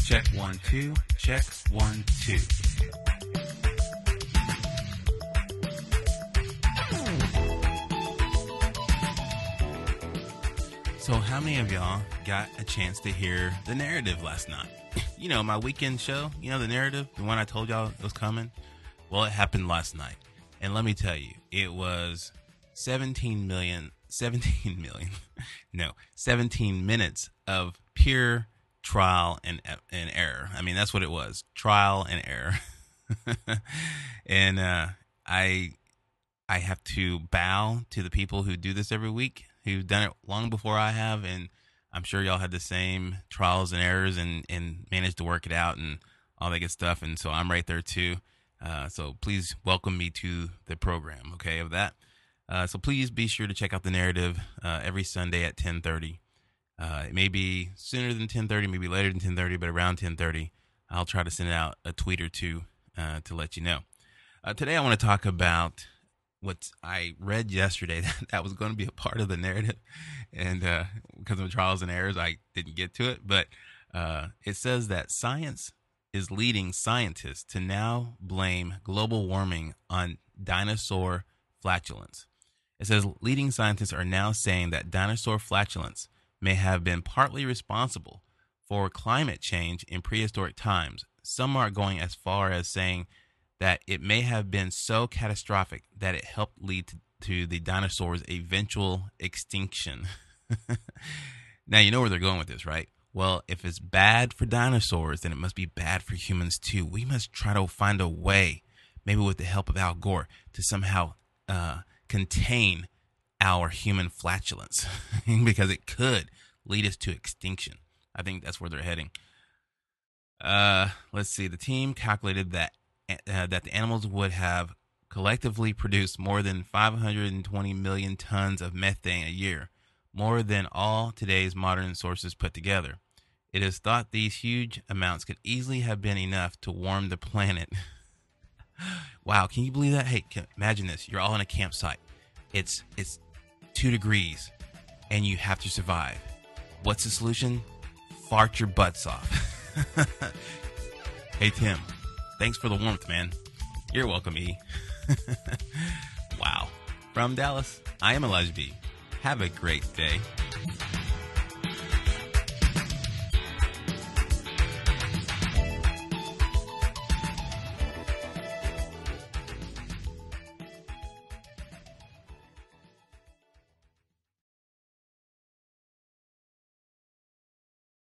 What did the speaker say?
Check 1 2. Check 1 2. So how many of y'all got a chance to hear The Narrative last night? You know, my weekend show, you know, The Narrative, the one I told y'all was coming? Well, it happened last night. And let me tell you, it was 17 minutes of pure trial and error. I mean, that's what it was. Trial and error. And I have to bow to the people who do this every week, who've done it long before I have, and I'm sure y'all had the same trials and errors and managed to work it out and all that good stuff, and so I'm right there too. So please welcome me to the program, okay, of that. So please be sure to check out The Narrative every Sunday at 10:30. It may be sooner than 10:30, maybe later than 10:30, but around 10:30, I'll try to send out a tweet or two to let you know. Today I want to talk about what I read yesterday that was going to be a part of the narrative, and because of trials and errors, I didn't get to it. But it says that science is leading scientists to now blame global warming on dinosaur flatulence. It says leading scientists are now saying that dinosaur flatulence may have been partly responsible for climate change in prehistoric times. Some are going as far as saying that it may have been so catastrophic that it helped lead to the dinosaurs' eventual extinction. Now, you know where they're going with this, right? Well, if it's bad for dinosaurs, then it must be bad for humans too. We must try to find a way, maybe with the help of Al Gore, to somehow contain our human flatulence because it could lead us to extinction. I think that's where they're heading. Let's see. The team calculated that the animals would have collectively produced more than 520 million tons of methane a year, more than all today's modern sources put together. It is thought these huge amounts could easily have been enough to warm the planet. Wow, can you believe that? Hey, imagine this. You're all in a campsite. It's 2 degrees, and you have to survive. What's the solution? Fart your butts off. Hey, Tim. Thanks for the warmth, man. You're welcome, E. Wow. From Dallas, I am Elijah B. Have a great day.